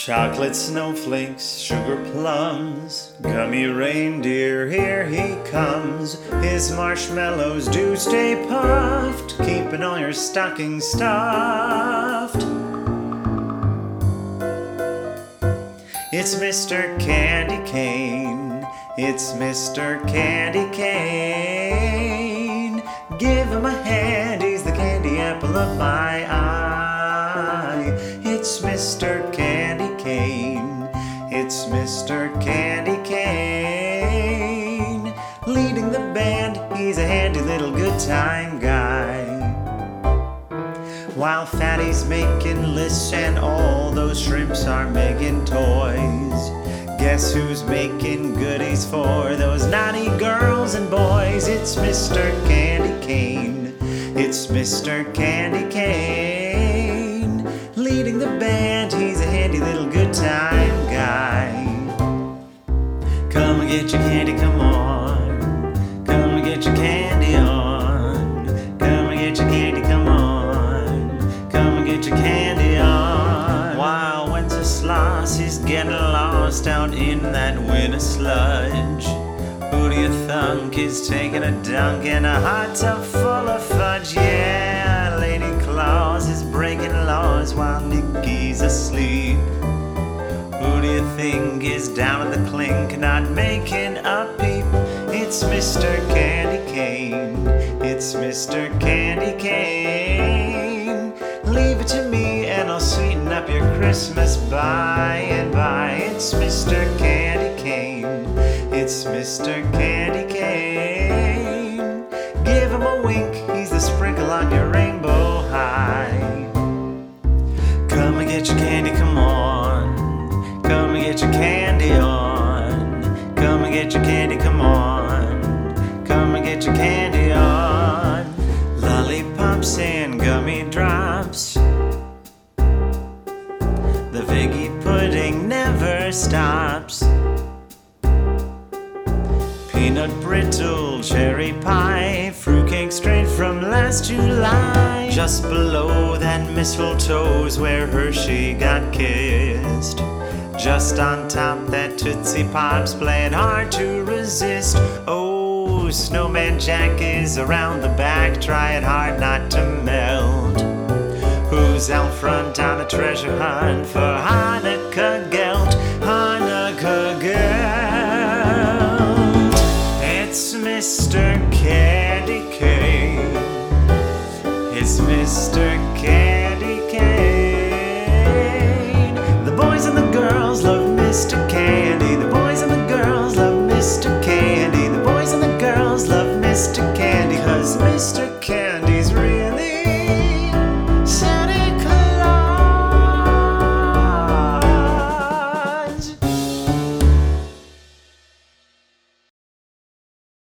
Chocolate snowflakes, sugar plums, gummy reindeer, here he comes. His marshmallows do stay puffed, keeping all your stockings stuffed. It's Mr. Candy Cane, it's Mr. Candy Cane. Give him a hand, he's the candy apple of my eye. It's Mr. Candy Cane, it's Mr. Candy Cane. Leading the band, he's a handy little good time guy. While Fatty's making lists and all those shrimps are making toys, guess who's making goodies for those naughty girls and boys? It's Mr. Candy Cane, it's Mr. Candy Cane. Leading the band, he's a handy little good time guy. Come and get your candy, come on. Come and get your candy on. Come and get your candy, come on. Come and get your candy on. While Wenceslas is getting lost out in that winter sludge, who do you think is taking a dunk in a hot tub full of fudge? Yeah, Lady Claus is breaking laws while Nicky's asleep. Who do you think is down at the clink, not making a peep? It's Mr. Candy Cane, it's Mr. Candy Cane. Leave it to me and I'll sweeten up your Christmas by and by. It's Mr. Candy Cane, it's Mr. Candy Cane. Give him a wink, he's the sprinkle on your rainbow high. Come and get your candy, come on. Come and get your candy on. Come and get your candy, come on. Come and get your candy on. Lollipops and gummy drops, the figgy pudding never stops. Peanut brittle, cherry pie, fruitcake straight from last July. Just below that mistletoe's where Hershey got kissed. Just on top that Tootsie Pop's playing hard to resist. Oh, Snowman Jack is around the back, trying hard not to melt. Who's out front on a treasure hunt for Hanukkah gelt? Hanukkah gelt. It's Mr. Candy Cane, it's Mr. Candy Cane. The boys and the girls love Mr.